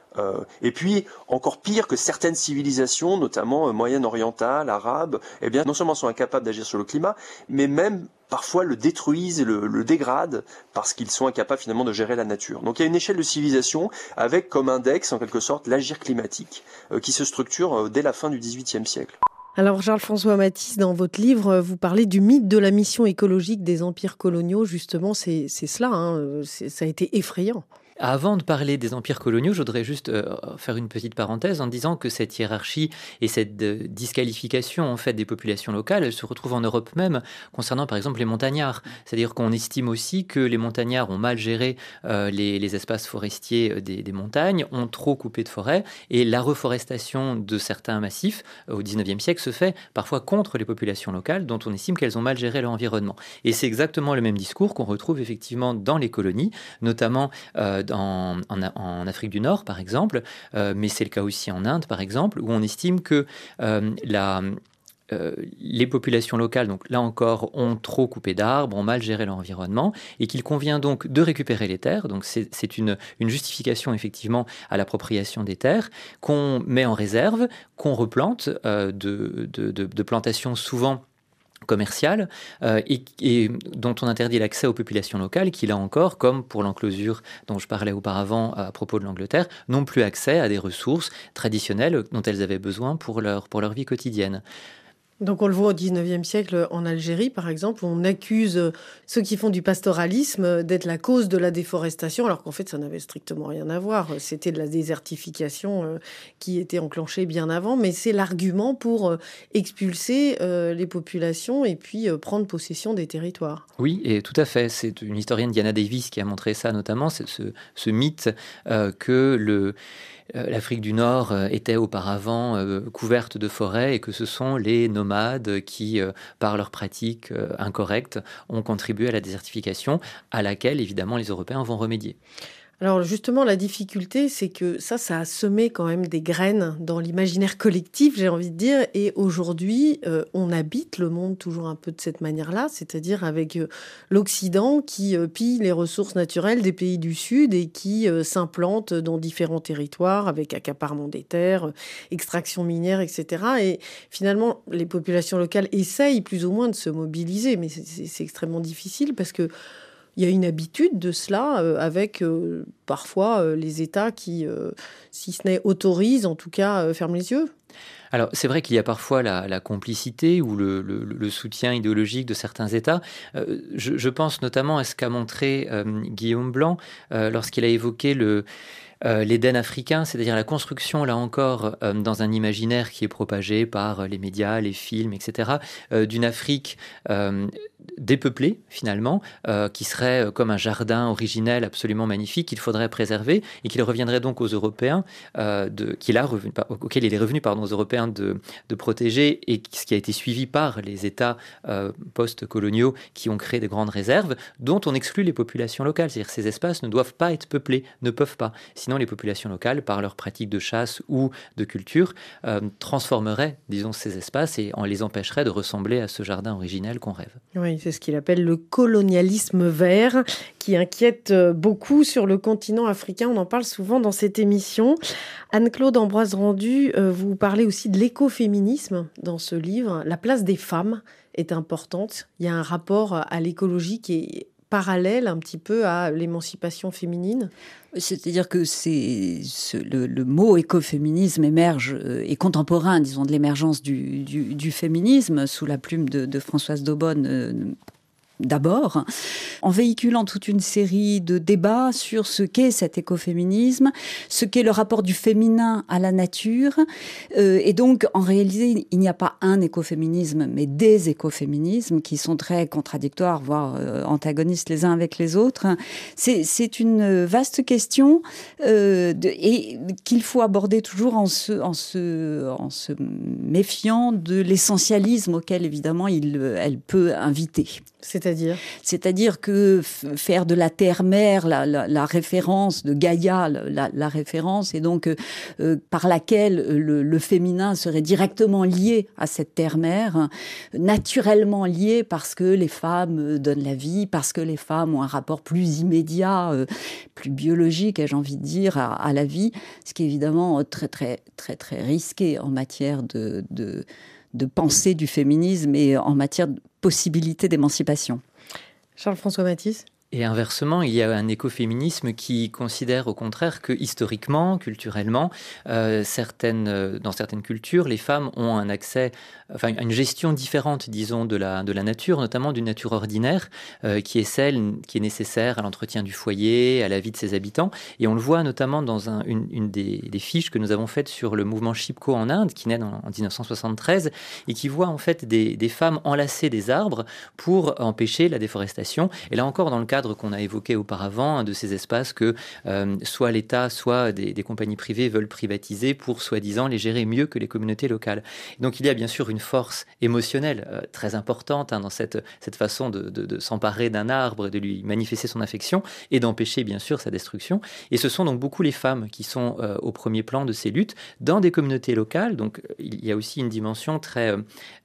Et puis, encore pire, que certaines civilisations, notamment moyen-orientales, arabes, eh bien, non seulement sont incapables d'agir sur le climat, mais même parfois le détruisent et le dégradent parce qu'ils sont incapables finalement de gérer la nature. Donc il y a une échelle de civilisation avec comme index, en quelque sorte, l'agir climatique qui se structure dès la fin du XVIIIe siècle. Alors Charles-François Mathis, dans votre livre, vous parlez du mythe de la mission écologique des empires coloniaux. Justement, c'est cela, ça a été effrayant. Avant de parler des empires coloniaux, je voudrais juste faire une petite parenthèse en disant que cette hiérarchie et cette disqualification en fait des populations locales, elle se retrouve en Europe même concernant par exemple les montagnards. C'est-à-dire qu'on estime aussi que les montagnards ont mal géré les espaces forestiers des montagnes, ont trop coupé de forêt et la reforestation de certains massifs au XIXe siècle se fait parfois contre les populations locales dont on estime qu'elles ont mal géré leur environnement. Et c'est exactement le même discours qu'on retrouve effectivement dans les colonies, notamment en Afrique du Nord, par exemple, mais c'est le cas aussi en Inde, par exemple, où on estime que les populations locales, donc là encore, ont trop coupé d'arbres, ont mal géré leur environnement, et qu'il convient donc de récupérer les terres. Donc c'est une justification effectivement à l'appropriation des terres qu'on met en réserve, qu'on replante de plantations souvent commerciales et dont on interdit l'accès aux populations locales qui, là encore, comme pour l'enclosure dont je parlais auparavant à propos de l'Angleterre, n'ont plus accès à des ressources traditionnelles dont elles avaient besoin pour leur vie quotidienne. Donc on le voit au XIXe siècle en Algérie, par exemple, où on accuse ceux qui font du pastoralisme d'être la cause de la déforestation, alors qu'en fait ça n'avait strictement rien à voir. C'était de la désertification qui était enclenchée bien avant, mais c'est l'argument pour expulser les populations et puis prendre possession des territoires. Oui, et tout à fait. C'est une historienne, Diana Davis, qui a montré ça notamment, c'est ce mythe que l'Afrique du Nord était auparavant couverte de forêts et que ce sont les nomades qui, par leurs pratiques incorrectes, ont contribué à la désertification à laquelle, évidemment, les Européens vont remédier. Alors justement, la difficulté, c'est que ça a semé quand même des graines dans l'imaginaire collectif, j'ai envie de dire. Et aujourd'hui, on habite le monde toujours un peu de cette manière-là, c'est-à-dire avec l'Occident qui pille les ressources naturelles des pays du Sud et qui s'implante dans différents territoires avec accaparement des terres, extraction minière, etc. Et finalement, les populations locales essayent plus ou moins de se mobiliser, mais c'est extrêmement difficile parce que il y a une habitude de cela avec parfois les États qui, si ce n'est autorisent, en tout cas ferment les yeux. Alors, c'est vrai qu'il y a parfois la complicité ou le soutien idéologique de certains États. Je pense notamment à ce qu'a montré Guillaume Blanc lorsqu'il a évoqué l'Éden africain, c'est-à-dire la construction, là encore, dans un imaginaire qui est propagé par les médias, les films, etc., d'une Afrique dépeuplée, finalement, qui serait comme un jardin originel absolument magnifique qu'il faudrait préserver et qu'il reviendrait donc aux Européens, auquel il est revenu, aux Européens de protéger, et ce qui a été suivi par les États post-coloniaux qui ont créé de grandes réserves, dont on exclut les populations locales. C'est-à-dire que ces espaces ne doivent pas être peuplés, ne peuvent pas. Sinon, les populations locales, par leurs pratiques de chasse ou de culture, transformeraient, disons, ces espaces et les empêcheraient de ressembler à ce jardin originel qu'on rêve. Oui, c'est ce qu'il appelle le colonialisme vert, qui inquiète beaucoup sur le continent africain. On en parle souvent dans cette émission. Anne-Claude Ambroise-Rendu, vous parlez aussi de l'écoféminisme dans ce livre. La place des femmes est importante. Il y a un rapport à l'écologie qui est parallèle un petit peu à l'émancipation féminine ? C'est-à-dire que le mot écoféminisme émerge, est contemporain, disons, de l'émergence du féminisme sous la plume de Françoise d'Aubonne. D'abord, en véhiculant toute une série de débats sur ce qu'est cet écoféminisme, ce qu'est le rapport du féminin à la nature. Et donc, en réalité, il n'y a pas un écoféminisme, mais des écoféminismes qui sont très contradictoires, voire antagonistes les uns avec les autres. C'est une vaste question et qu'il faut aborder toujours en se méfiant de l'essentialisme auquel, évidemment, elle peut inviter. C'est-à-dire que faire de la terre-mère la référence de Gaïa, la référence, et donc par laquelle le féminin serait directement lié à cette terre-mère, naturellement lié parce que les femmes donnent la vie, parce que les femmes ont un rapport plus immédiat, plus biologique, ai-je envie de dire, à la vie, ce qui est évidemment très, très, très, très risqué en matière de pensée du féminisme et en matière de possibilité d'émancipation. Charles-François Mathis ? Et inversement, il y a un écoféminisme qui considère au contraire que historiquement, culturellement, dans certaines cultures, les femmes ont un accès, une gestion différente, disons, de la nature, notamment d'une nature ordinaire, qui est celle qui est nécessaire à l'entretien du foyer, à la vie de ses habitants. Et on le voit notamment dans une des fiches que nous avons faites sur le mouvement Chipko en Inde, qui naît en 1973, et qui voit en fait des femmes enlacer des arbres pour empêcher la déforestation. Et là encore, dans le cadre qu'on a évoqué auparavant, de ces espaces que soit l'État, soit des compagnies privées veulent privatiser pour soi-disant les gérer mieux que les communautés locales. Donc il y a bien sûr une force émotionnelle très importante dans cette façon de s'emparer d'un arbre, de lui manifester son affection et d'empêcher bien sûr sa destruction. Et ce sont donc beaucoup les femmes qui sont au premier plan de ces luttes dans des communautés locales. Donc il y a aussi une dimension très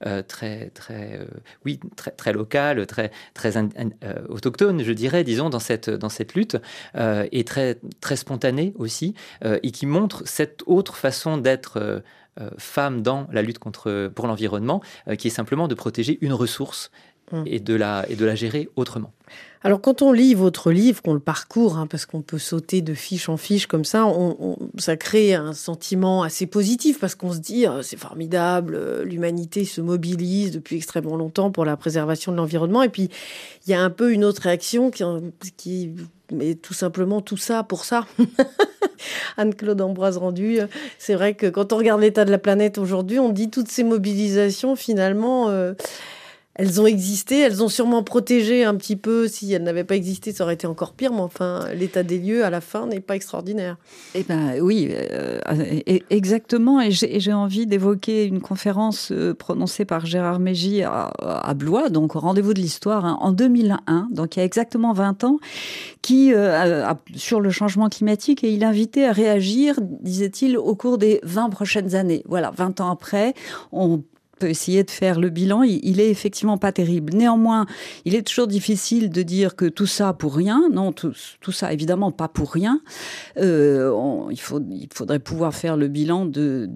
locale, très autochtone, je dirais, disons, dans cette lutte, et très, très spontanée aussi, et qui montre cette autre façon d'être femme dans la lutte pour l'environnement, qui est simplement de protéger une ressource et de la gérer autrement. Alors, quand on lit votre livre, qu'on le parcourt, parce qu'on peut sauter de fiche en fiche comme ça, ça crée un sentiment assez positif parce qu'on se dit c'est formidable, l'humanité se mobilise depuis extrêmement longtemps pour la préservation de l'environnement. Et puis, il y a un peu une autre réaction qui est tout simplement tout ça pour ça. Anne-Claude Ambroise-Rendu, c'est vrai que quand on regarde l'état de la planète aujourd'hui, on dit toutes ces mobilisations, finalement... elles ont existé, elles ont sûrement protégé un petit peu. Si elles n'avaient pas existé, ça aurait été encore pire. Mais enfin, l'état des lieux, à la fin, n'est pas extraordinaire. Eh bien, oui, exactement. Et j'ai envie d'évoquer une conférence prononcée par Gérard Mégy à Blois, donc au rendez-vous de l'histoire, en 2001, donc il y a exactement 20 ans, sur le changement climatique. Et il invitait à réagir, disait-il, au cours des 20 prochaines années. Voilà, 20 ans après, on peut essayer de faire le bilan, il est effectivement pas terrible. Néanmoins, il est toujours difficile de dire que tout ça pour rien. Non, tout ça évidemment pas pour rien. Il faudrait pouvoir faire le bilan de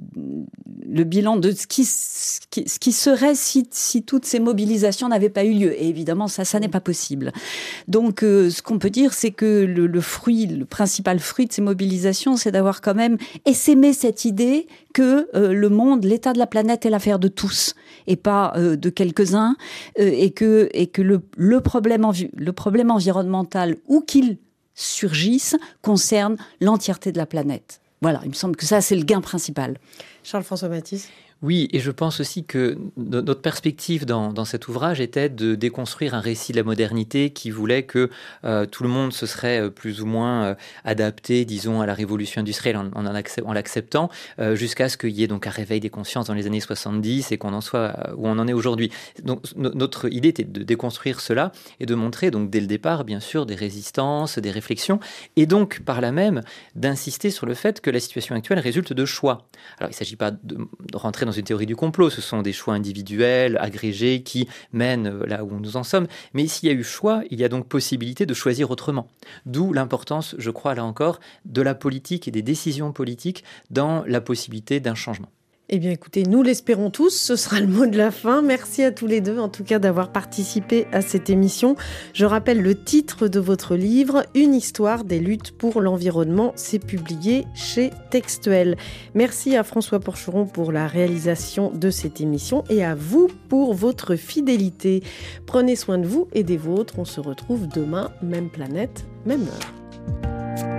ce qui serait si toutes ces mobilisations n'avaient pas eu lieu. Et évidemment, ça n'est pas possible. Donc, ce qu'on peut dire, c'est que le principal fruit de ces mobilisations, c'est d'avoir quand même essaimé cette idée que le monde, l'état de la planète est l'affaire de tous et pas de quelques-uns, et que le problème environnemental, où qu'il surgisse, concerne l'entièreté de la planète. Voilà, il me semble que ça, c'est le gain principal. Charles-François Mathis. Oui, et je pense aussi que notre perspective dans cet ouvrage était de déconstruire un récit de la modernité qui voulait que tout le monde se serait plus ou moins adapté, disons, à la révolution industrielle en l'acceptant, jusqu'à ce qu'il y ait donc un réveil des consciences dans les années 70 et qu'on en soit où on en est aujourd'hui. Donc notre idée était de déconstruire cela et de montrer donc dès le départ, bien sûr, des résistances, des réflexions, et donc par là même d'insister sur le fait que la situation actuelle résulte de choix. Alors il ne s'agit pas de rentrer dans une théorie du complot, ce sont des choix individuels, agrégés, qui mènent là où nous en sommes. Mais s'il y a eu choix, il y a donc possibilité de choisir autrement. D'où l'importance, je crois, là encore, de la politique et des décisions politiques dans la possibilité d'un changement. Eh bien écoutez, nous l'espérons tous, ce sera le mot de la fin. Merci à tous les deux en tout cas d'avoir participé à cette émission. Je rappelle le titre de votre livre, Une histoire des luttes pour l'environnement. C'est publié chez Textuel. Merci à François Porcheron pour la réalisation de cette émission et à vous pour votre fidélité. Prenez soin de vous et des vôtres. On se retrouve demain, même planète, même heure.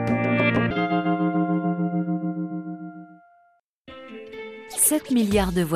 7 milliards de